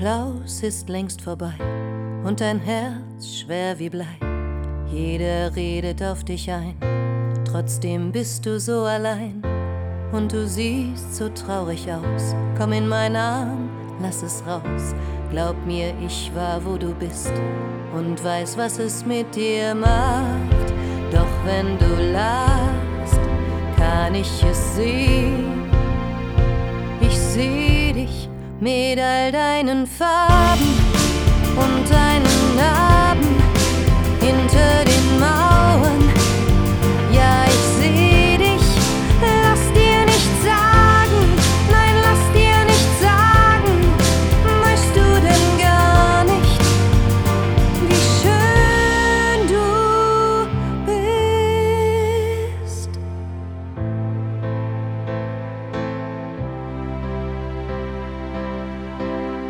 Applaus ist längst vorbei und dein Herz schwer wie Blei. Jeder redet auf dich ein, trotzdem bist du so allein. Und du siehst so traurig aus, komm in meinen Arm, lass es raus. Glaub mir, ich war, wo du bist und weiß, was es mit dir macht. Doch wenn du lachst, kann ich es sehen. Ich seh dich mit all deinen Farben und deinen Namen.